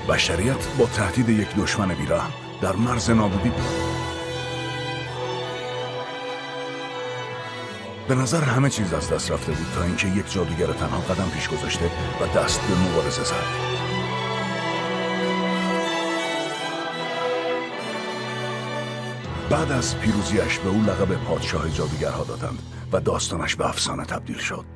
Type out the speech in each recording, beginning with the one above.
بشریت با تهدید یک دشمن بی‌رحم در مرز نابودی بود. به نظر همه چیز از دست رفته بود تا اینکه یک جادوگر تنها قدم پیش گذاشته و دست به مبارزه زد. بعد از پیروزیش به او لقب پادشاه جادوگرها دادند و داستانش به افسانه تبدیل شد.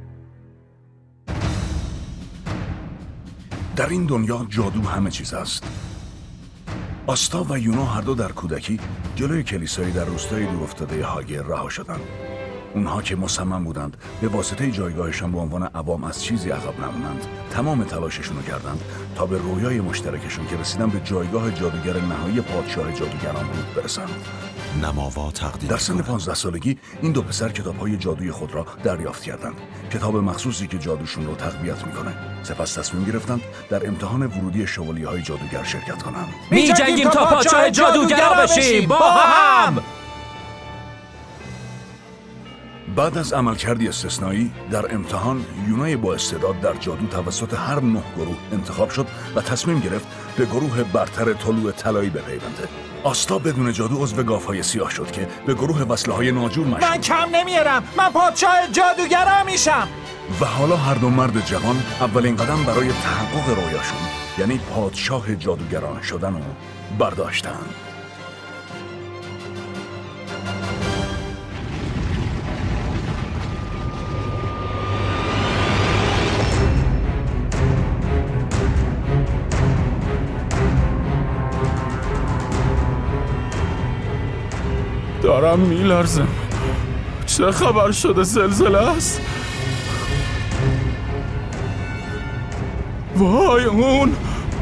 در این دنیا جادو همه چیز است. آستا و یونا هر دو در کودکی جلوی کلیسایی در روستای دورافتاده هاگر رها شدند. اونها که مصمم بودند به واسطه جایگاهشان به عنوان عوام از چیزی عقب نمونند، تمام تلاششون رو کردند تا به رویای مشترکشون که رسیدن به جایگاه جادوگر نهایی پادشاه جادوگران بود برسند. نماوا تقدیم در سن 15 سالگی این دو پسر کتاب‌های جادوی خود را دریافت کردند. کتاب مخصوصی که جادوشون رو تقویت میکنه. سپس تصمیم گرفتند در امتحان ورودی شوالیه‌های جادوگر شرکت کنند. می‌جنگیم تا پادشاه جادوگرا بشیم با هم. بعد از عملکردی استثنایی در امتحان، یونای با استعداد در جادو توسط هر 9 گروه انتخاب شد و تصمیم گرفت به گروه برتر طلوع طلایی بپیونده. آستا بدون جادو عضو گاوهای سیاه شد که به گروه وصله‌های ناجور مشغول. من کم نمیارم، من پادشاه جادوگرا میشم. و حالا هر دو مرد جوان اولین قدم برای تحقق رویاشون، یعنی پادشاه جادوگران شدن رو برداشتند. دارم میلرزم. چه خبر شده؟ زلزله است؟ وای اون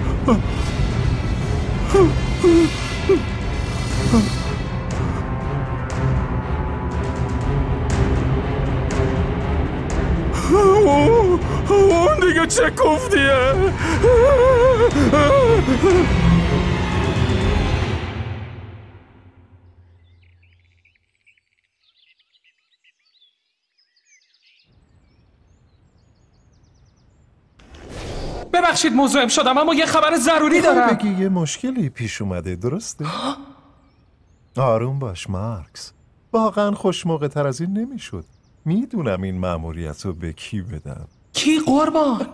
دیگه چه کوفتیه؟ ببخشید مزاحم شدم، اما یه خبر ضروری دارم. بگی یه مشکلی پیش اومده، درسته؟ آروم باش مارکس، واقعا خوش موقع تر از این نمیشد. میدونم این مأموریت رو به کی بدم. کی قربان؟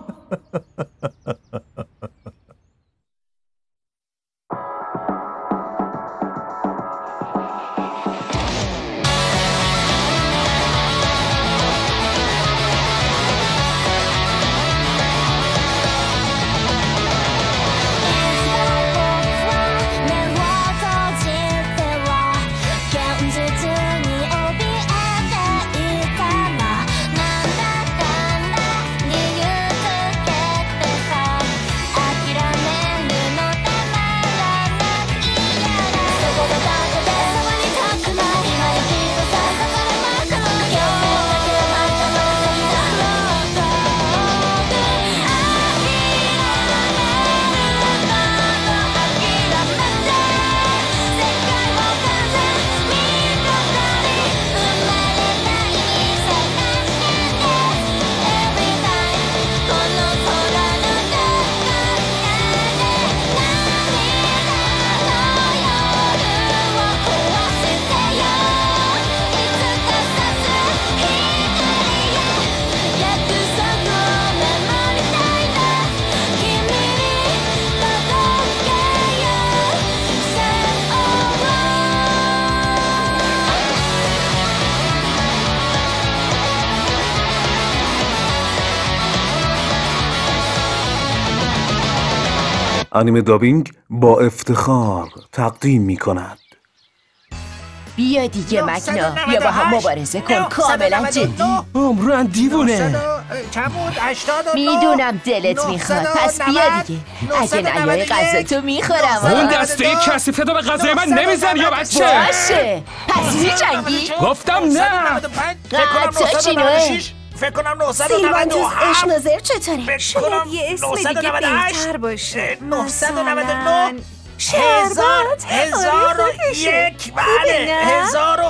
انیمه دابینگ با افتخار تقدیم می کند. بیا دیگه مکنا، بیا با هم مبارزه کن، کاملا جدی. عمران دیوونه. میدونم دلت میخواد، پس بیا دیگه. اگه نیای غذا تو میخورم. اون دسته کثیفه رو به غذای من نمیزن یا بچه؟ باشه، پس میجنگی؟ گفتم نه. قطعا چینوه. فکر کنم 997. سیلوانتوس اشنازر چطوره؟ شاید یه اسم دیگه بهتر باشه. 999 1001 بله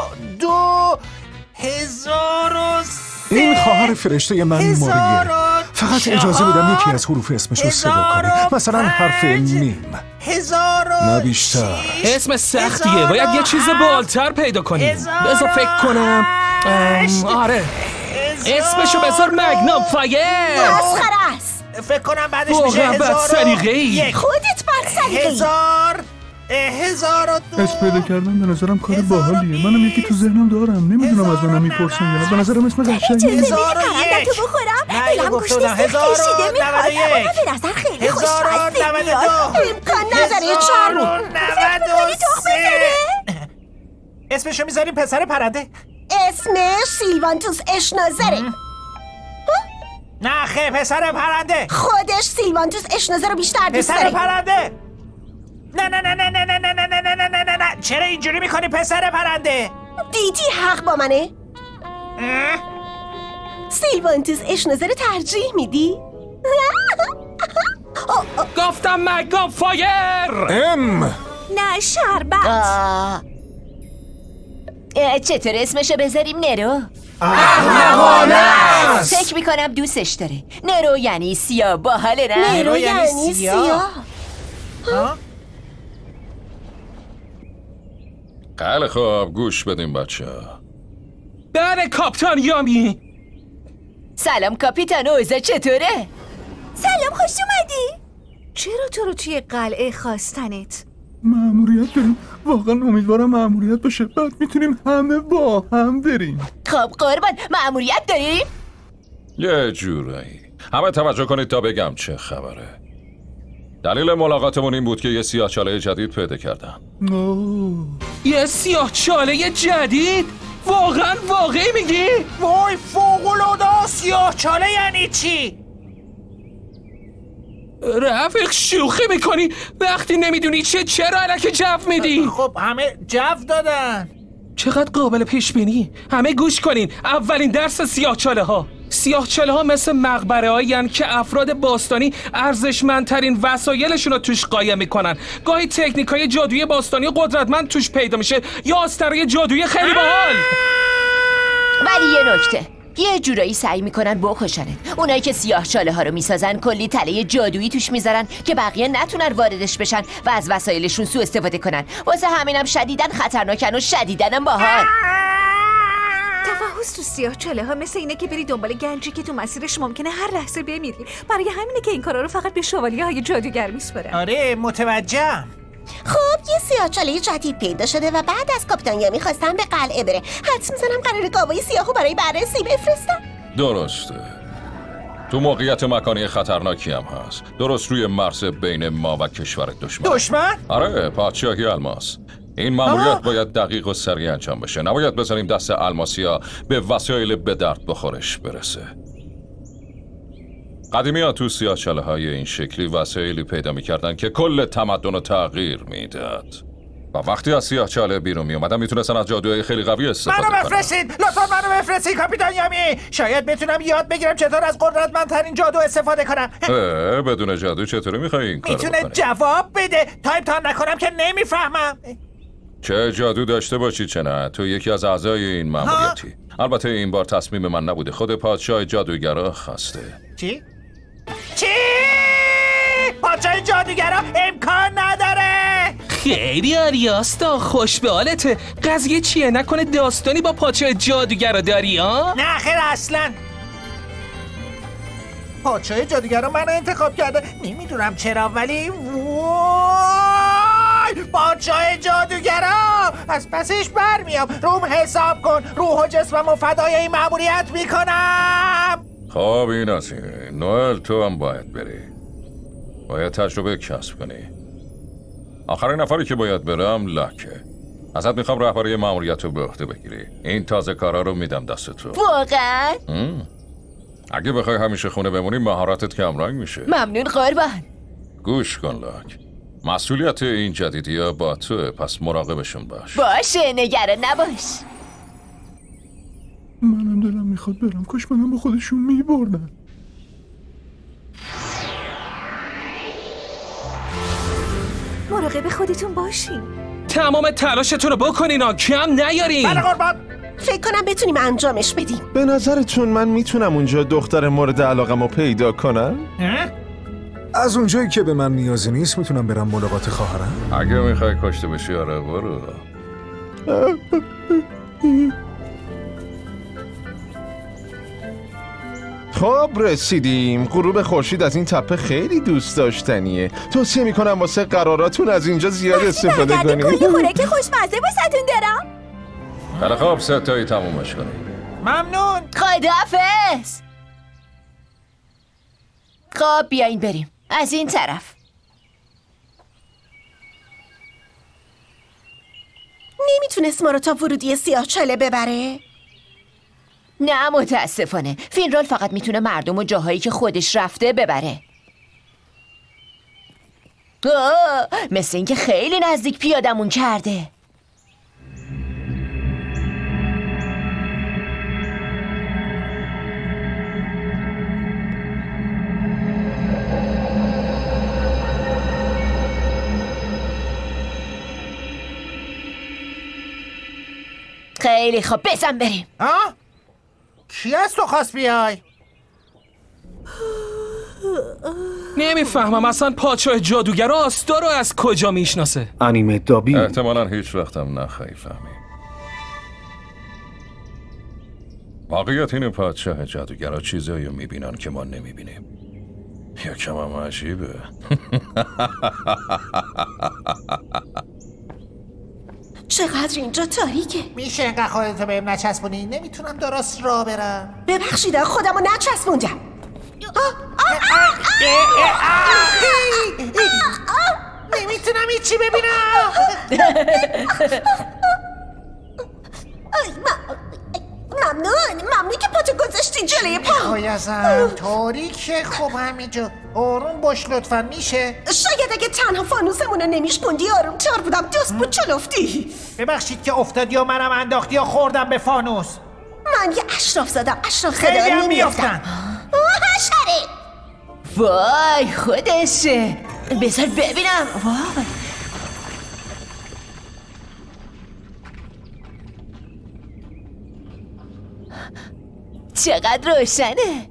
1002 1003 این خواهر فرشته من موریه. فقط اجازه بدم یکی از حروف اسمش رو صدا کنی. مثلا حرف میم. 1000 نه بیشتر. اسم سختیه، باید یه چیز بالتر پیدا کنیم. بذار فکر کنم. آره، اسمشو بذار مگنوم فایر. مسخره است. فکر کنم بعدش میشه واقعا بد سلیقه‌ای. خودت بد سلیقه‌ای. 1002. اسم پیدا کردن به نظرم کار باحالیه. منم یکی تو ذهنم دارم، نمیدونم از منم میپرسن یا نه. به نظرم اسم قشنگیه. اجازه بدی پرندتو بخورم؟ دلم گوشت سیخ کشیده میخواد، اما به نظر خیلی خوشمزه میاد. امکان نداره چارو. 1093. اسمشو میذاریم پسر پرنده. اسمش سیلوانتوس اشنازره. نه خیر، پسر پرنده. خودش سیلوانتوس اشنازه رو بیشتر دوست پسر داره. پرنده. نه نه نه نه نه نه نه نه نه نه نه نه نه. چرا اینجوری میکنی پسر پرنده؟ دیدی حق با منه؟ سیلوانتوس اشنازه رو ترجیح میدی؟ گفتم مگنوم فایر. نه شربت. چطور اسمشو بذاریم نرو؟ احمقانه است. فکر میکنم دوستش داره. نرو یعنی سیاه، باحاله نه؟ نرو یعنی سیاه. خیلی خوب، گوش بدیم بچه. بله کاپیتان یامی. سلام کاپیتان، اوضاع چطوره؟ سلام، خوش اومدی. چرا تو رو توی قلعه خواستنت؟ مأموریت داریم. واقعا امیدوارم مأموریت باشه، بعد میتونیم همه با هم بریم. خب قربان، مأموریت داریم؟ یه جورایی. همه توجه کنید تا بگم چه خبره. دلیل ملاقاتمون این بود که یه سیاهچاله جدید پیدا کردم. یه سیاهچاله جدید؟ واقعا واقعی میگی؟ وای فوق‌العاده. سیاهچاله یعنی چی؟ رفیق شوخی میکنی؟ وقتی نمیدونی چرا الکی جو میدی؟ خب همه جو دادن. چقدر قابل پیش بینی. همه گوش کنین. اولین درس سیاهچاله ها. سیاهچاله ها مثل مقبره هایی که افراد باستانی ارزشمندترین وسایلشون رو توش قایم میکنن. گاهی تکنیک های جادویی باستانی و قدرتمند توش پیدا میشه یا آسترهای جادویی خیلی باحال. ولی یه نکته، یه جورایی سعی میکنن بکشنن. اونایی که سیاهچاله ها رو میسازن کلی تله جادویی توش میذارن که بقیه نتونن واردش بشن و از وسایلشون سوء استفاده کنن. واسه همینم شدیدن خطرناکن و شدیدنم باحال. تفحص تو سیاهچاله ها مثل اینه که بری دنبال گنجی که تو مسیرش ممکنه هر لحظه بمیری. برای همینه که این کارا رو فقط به شوالیه های جادوگر میسپارن. آره متوجهم. خب یه سیاهچاله جدید پیدا شده و بعد از کاپیتان یامی خواستم به قلعه بره. حدس میزنم قراره گاوای سیاهو برای بررسی بفرستم. درسته. تو موقعیت مکانی خطرناکی هم هست، درست روی مرز بین ما و کشور دشمن. آره، پادشاهی الماس. این ماموریت باید دقیق و سریع انجام بشه. نباید بذاریم دست الماسیا به وسایل به درد بخورش برسه. قدیمی ها تو سیاهچاله های این شکلی وسایلی پیدا میکردن که کل تمدن رو تغییر میداد. و وقتی از سیاهچاله بیرون میومدن میتونستن از جادوهای خیلی قوی استفاده کنن. منو بفرستید، لطفا منو بفرستید کاپیتان یامی. شاید بتونم یاد بگیرم چطور از قدرتمندترین جادو استفاده کنم. بدون جادو چطوری میخوای این کارو میتونه بکنی؟ جواب بده تا امتحان نکنم که نمیفهمم. چه جادو داشته باشی چه نه، تو یکی از اعضای این ماموریتی. البته این بار تصمیم من نبوده، خود پادشاه جادوگرا خواسته. چی؟ پادشاه جادوگرا امکان نداره. خیلی آریاستا، خوش به حالته. قضیه چیه؟ نکنه داستانی با پادشاه جادوگرا داری ها؟ نه خیر اصلا. پادشاه جادوگرا منو انتخاب کرده، نمیدونم چرا ولی وای پادشاه جادوگرا از پسش برمیام. روم حساب کن، روح و جسمم و فدای این مأموریت میکنم. خب این از این. نوئل تو هم باید بری، باید تجربه کسب کنی. آخرین نفری که باید برم لکه. ازت میخوام رهبری مأموریت رو به عهده بگیری. این تازه کارا رو میدم دست تو. واقعا؟ اگه بخوای همیشه خونه بمونی مهارتت کمرنگ میشه. ممنون قربان. گوش کن لاک، مسئولیت این جدیدی ها با تو، پس مراقبشون باش. باشه نگران نباش. منم دلم میخواد برم، کاش منم با خودشون میبردن. مراقب خودتون باشین. تمام تلاشتون رو بکنین ها، کم نیارین. بله قربان. فکر کنم بتونیم انجامش بدیم. به نظرتون من میتونم اونجا دختر مورد علاقمو پیدا کنم؟ از اونجایی که به من نیازی نیست میتونم برم ملاقات خواهرم؟ اگه میخوای کشته بشی آره برو. خب رسیدیم. غروب خورشید از این تپه خیلی دوست داشتنیه. توصیه میکنم واسه قراراتون از اینجا زیاد استفاده کنید. کلی خوراک خوشمزه واسهتون دارم. بله خب ستایی تمومش کنی. ممنون. خداحافظ. خب بیاین بریم از این طرف. نمیتونست ما رو تا ورودی سیاهچاله ببره؟ نه متاسفانه فینرال فقط میتونه مردم و جاهایی که خودش رفته ببره. مثل اینکه خیلی نزدیک پیادمون کرده. خیلی خب بزن بریم. کی از تو خواست بیای؟ نمیفهمم اصلا پادشاه جادوگر آستا رو از کجا میشناسه؟ انیمه دابینگ. احتمالاً هیچ وقتم نخواهی فهمی. واقعیت اینه پادشاه جادوگرها چیزایی رو میبینن که ما نمیبینیم. یکم هم عجیبه. چقدر اینجا تاریکه. میشه اینقدر خودتو بهم نچسبونی؟ نمیتونم درست راه برم. ببخشید خودمو نچسبوندم. نمیتونم هیچی ببینم. ممنون که پاتو گذاشتی جلوی پا. ازم تاریکه. خب همینجا آروم باش لطفا. میشه شاید اگه تنها فانوسمونو نمیشکوندی آروم تر بودم. دوست بود چلفتی. ببخشید که افتادی و منم انداختی یا خوردم به فانوس. من یه اشراف زدم. اشراف خیلی زدم هم نمیافتم. میافتن. حشره. وای خودشه. بذار ببینم. وای چقدر روشنه.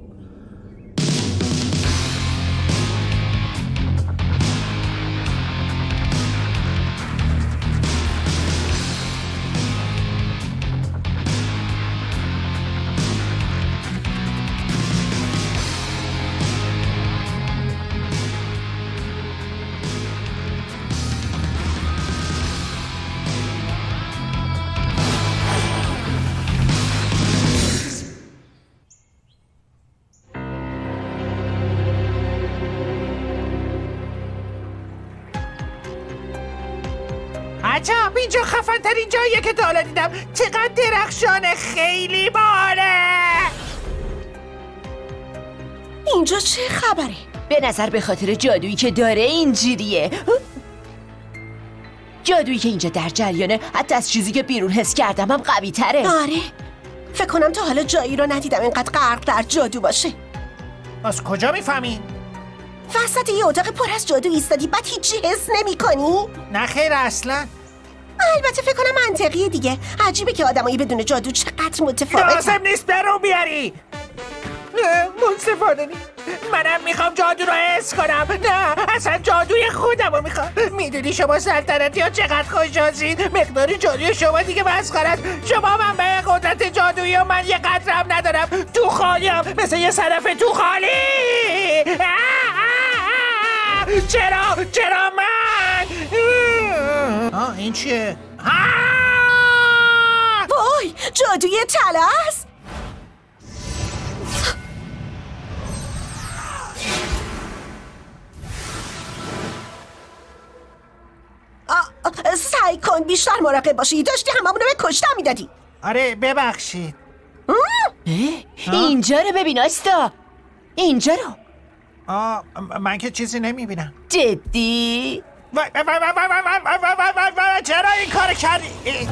عجب اینجا خفن ترین جاییه که تا حالا دیدم. چقدر درخشانه. خیلی باله. اینجا چه خبره؟ به نظر به خاطر جادویی که داره اینجوریه. جادویی که اینجا در جریانه حتی از چیزی که بیرون حس کردم هم قوی تره. آره فکر کنم تا حالا جایی رو ندیدم اینقدر غرق در جادو باشه. از کجا میفهمی؟ وسط یه اتاق پر از جادو ایستادی بعد هیچی حس نمی کنی؟ نه خیر اصلا. البته فکر کنم منطقیه دیگه. عجیبه که آدمایی بدون جادو چقدر متفاوتن. لازم نیست برو بیاری. منصفانه نیست. منم میخوام جادو رو حس کنم. نه اصلا جادوی خودم رو میخوام. میدونی شما سلطنتی ها چقدر خوششانسید. مقدار جادوی شما دیگه مسخره است. شما منبع قدرت جادویی و من یه قطرم ندارم. تو خالیم مثل یه صدف تو خالی. چرا من؟ این چیه؟ وای جادوی طلا است. سعی کن بیشتر مراقب باشی. داشتی هممونو به کشتن میدادی. آره ببخشید. اینجا رو ببین آستا. اینجا رو. من که چیزی نمیبینم. جدی؟ چرا این کار کردی؟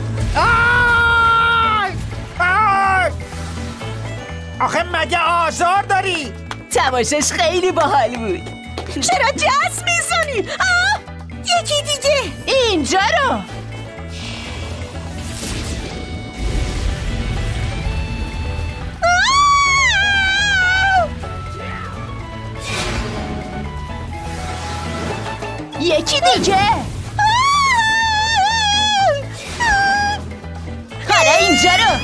آخه مگه آزار داری؟ تماشاش خیلی باحال بود. چرا جس میزنی؟ یکی دیگه اینجا رو. یکی دیگه. حالا اینجا رو.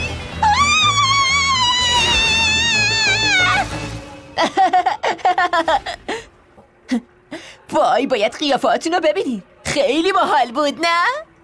وای باید قیافاتون رو ببینید. خیلی باحال بود نه؟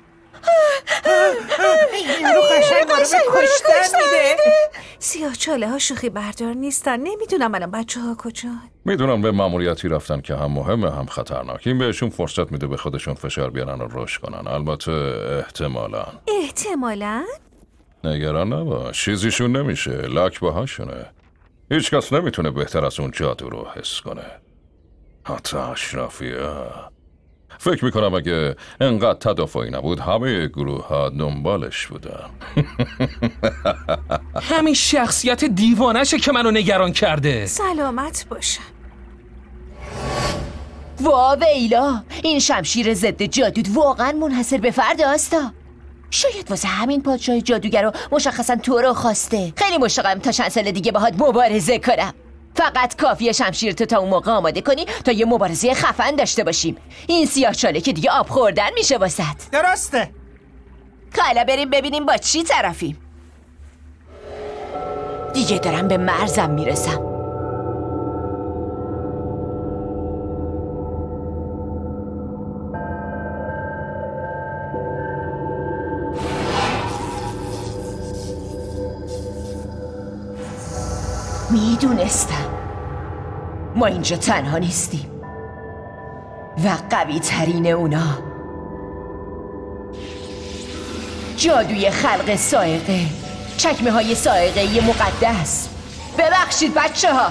یارو قشنگ ما رو به کشتن میده. سیاه‌چاله ها شوخی بردار نیستن. نمیدونم الان بچه ها کجان. میدونم به ماموریتی رفتن که هم مهمه هم خطرناک. این بهشون فرصت میده به خودشون فشار بیارن و رشد کنن. البته احتمالاً؟ نگران نباش، چیزیشون نمیشه. لاک باهاشونه. هیچ کس نمیتونه بهتر از اون جادو رو حس کنه، حتی اشرافی‌ها. فکر میکنم اگه انقدر تدافعی نبود همه گروه ها دنبالش بودن. همین شخصیت دیوانشه که منو نگران کرده. سلامت باشن. ویلا، این شمشیر ضد جادو واقعا منحصر به فرد آستا. شاید واسه همین پادشاه جادوگر رو مشخصا تو رو خواسته. خیلی مشتاقم تا چند سال دیگه باهات مبارزه کنم. فقط کافیه شمشیرتو تا اون موقع آماده کنی تا یه مبارزه خفن داشته باشیم. این سیاه‌چاله که دیگه آب خوردن میشه واسط. درسته. حالا بریم ببینیم با چی طرفیم. دیگه دارم به مرزم میرسم. میدونستم ما اینجا تنها نیستیم و قوی ترین اونا جادوی خلق سائقه، چکمه های سائقه مقدس. ببخشید بچه ها،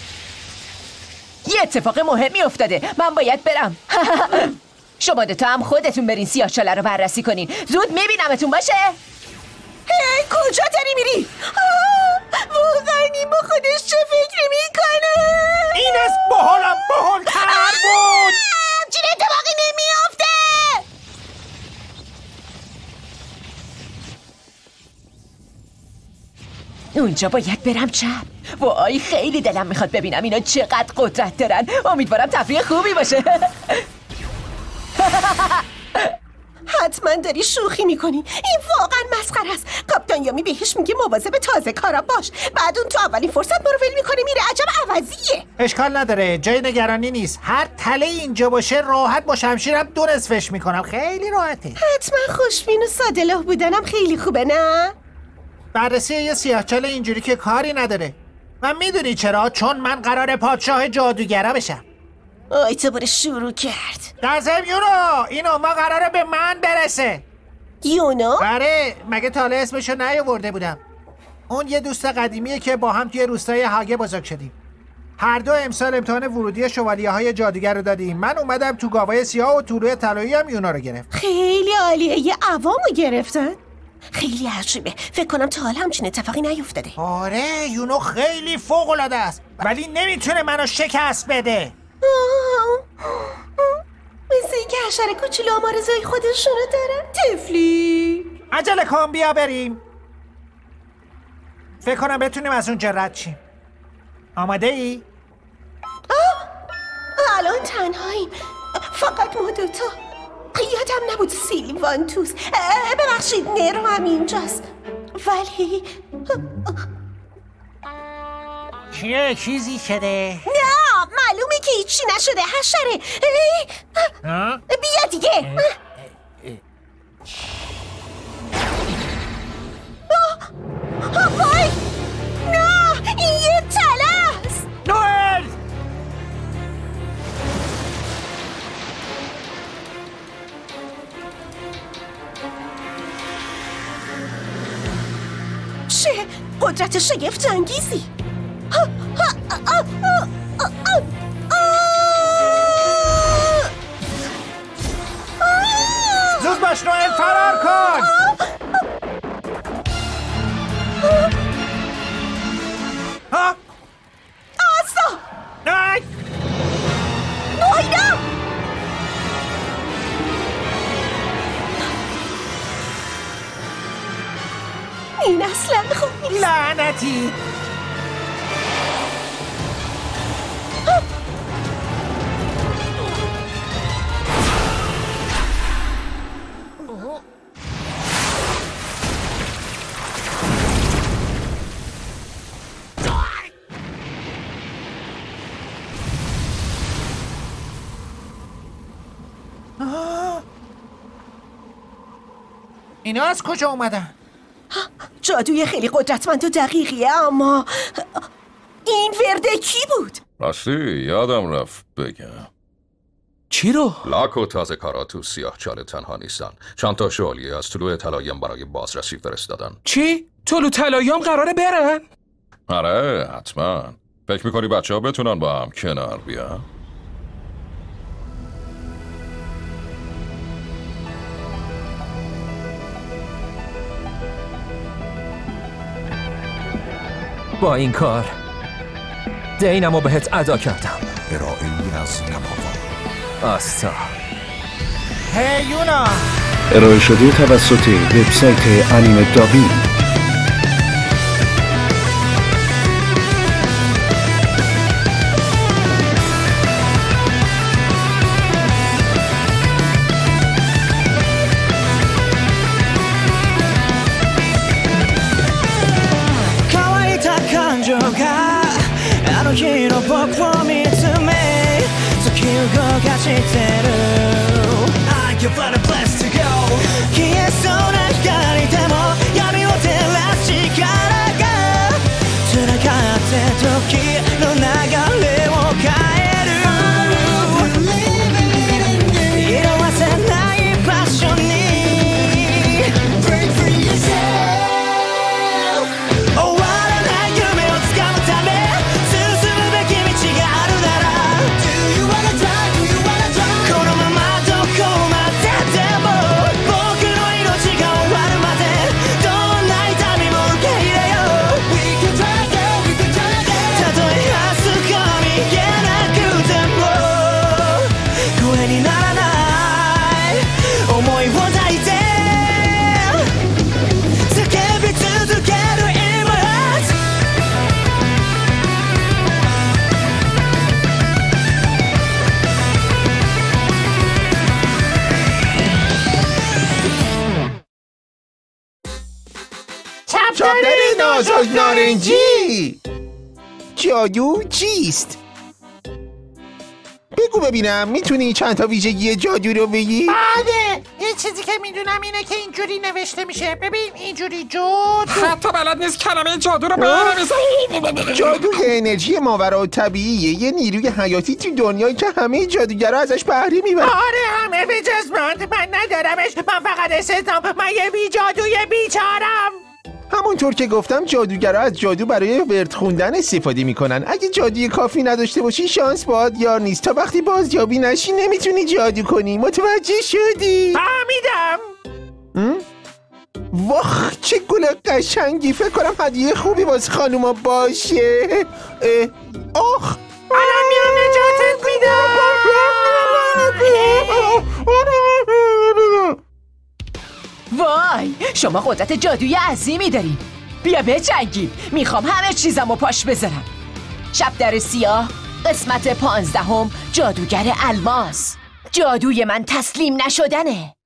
یه اتفاق مهمی افتاده. من باید برم. شما دوتا هم خودتون برین سیاه‌چاله رو بررسی کنین. زود میبینمتون باشه. هی کجا داری میری؟ واقعا این با خودش چه فکری میکنه؟ این از باحال‌تر بود. چین اتفاقی نمیافته. اونجا باید برم چپ. وای خیلی دلم میخواد ببینم اینا چقدر قدرت دارن. امیدوارم تفریح خوبی باشه. حتما داری شوخی میکنی. این واقعا مسخره است. کاپیتان یامی بهش میگه مواظب تازه کارا باش. بعد اون تو اولین فرصت ما رو ول میکنه میره. عجب عوضیه. اشکال نداره، جای نگرانی نیست. هر تله اینجا باشه راحت با شمشیرم 2 نصفش میکنم. خیلی راحته. حتما خوشبین و ساده‌لوح بودنم خیلی خوبه نه؟ بررسی یه سیاه‌چاله اینجوری که کاری نداره. من میدونی چرا؟ چون من قرار پادشاه جادوگرا بشم. آی تو باره شروع کرد. دازم یونو، این ما قراره به من برسه. یونو؟ آره، مگه تا حالا اسمشو نیاورده بودم. اون یه دوست قدیمیه که با هم توی روستای هاگه بزرگ شدیم. هر دو امسال امتحان ورودی شوالیه‌های جادوگر رو دادیم. من اومدم تو گاوای سیاه و طلوع طلایی هم یونا رو گرفت. خیلی عالیه. یه عوامو گرفتن. خیلی عجیبه. فکر کنم تا حالا همچین اتفاقی نیفتاده. آره، یونو خیلی فوق‌العاده است، ولی نمیتونه منو شکست بده. مثل این که حشره کوچولو آمارزای خودشونو دارن. تفلی عجله کن بیا بریم. فکر کنم بتونیم از اونجا رد شیم. آماده ای؟ الان تنهاییم، فقط ما دوتا. یادم نبود سیلوانتوس، ببخشید نرو هم اینجاست. ولی چیزی شده؟ نه معلومه که هیچی نشده حشره. بیا دیگه. وای نه، این یه تله است. نوئل! چه قدرت شگفت انگیزی. زود باش نوئل، فرار کن. آسا نه نویدم. این اصلا خوب نیست. لعنتی. اینا از کجا اومدن؟ جادوی خیلی قدرتمند و دقیقیه، اما این ورده کی بود؟ راستی یادم رفت بگم. چی رو؟ لاک و تازه کارا تو سیاهچاله تنها نیستن. چند تا شوالیه از طلوع طلایم برای بازرسی فرستادن. چی؟ طلوع طلاییام قراره برن؟ آره حتما. فکر میکنی بچه ها بتونن با هم کنار بیان؟ با این کار دینمو بهت ادا کردم. ارائه‌ای از نماوا. آستا. هی یونا، ارائه شده توسط وبسایت انیمه دابینگ. چپتر نازک نارنجی. جادو چیست؟ بگو ببینم، میتونی چند تا ویژگی جادو رو بگی؟ بله، یه چیزی که میدونم اینه که اینجوری نوشته میشه. ببین اینجوری جادو. حتی بلد نیست کلمه جادو رو بنویسه. جادو انرژی ماورالطبیعیه، یه نیروی حیاتی تو دنیایی که همه جادوگرا ازش بهره میبرن. آره همه به جز من ندارمش. من فقط استثنام. من یه بی جادوی بیچارم. همونطور که گفتم جادوگرا از جادو برای ورد خوندن استفاده میکنن. اگه جادوی کافی نداشته باشی شانس باهات یار نیست. تا وقتی بازیابی نشی نمیتونی جادو کنی. متوجه شدی؟ فهمیدم. واخ چه گل قشنگی. فکر کنم هدیه خوبی واسه خانوما باشه. آخ الان میام نجاتت میدم. وای، شما قدرت جادویی عظیمی دارین. بیا بجنگیم. میخوام همه چیزمو پاش بذارم. شب در سیاه، قسمت 15، جادوگر الماس. جادوی من تسلیم نشدنه.